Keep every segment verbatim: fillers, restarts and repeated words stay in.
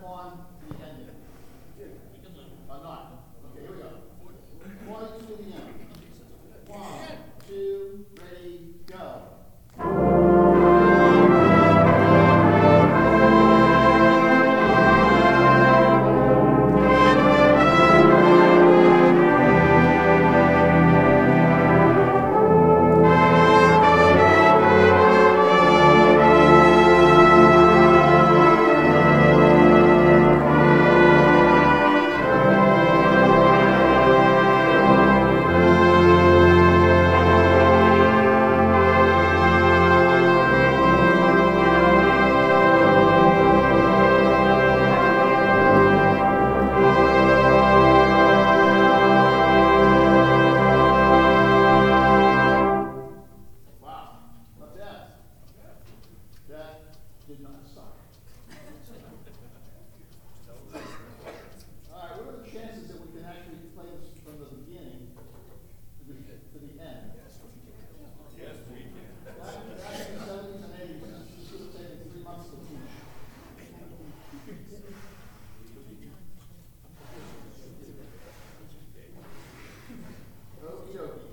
on the ending. Or not? Okay, here we go. One to the end. One, two, ready, go. Wow, not bad. That did not suck. All right, what are the chances that we can actually play this from the beginning to the, to the end? Yes, we can. Back, back in the seventies and eighties, this would have taken three months to teach. Okey dokey.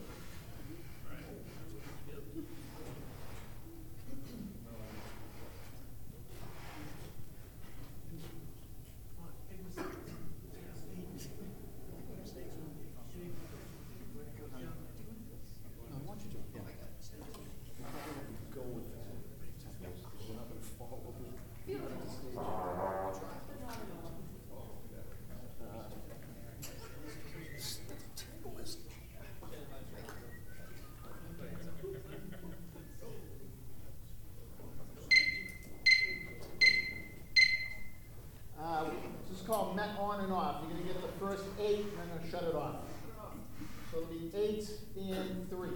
Uh, this is called met on and off. You're going to get the first eight, and then I'm going to shut it off. So it'll be eight in three.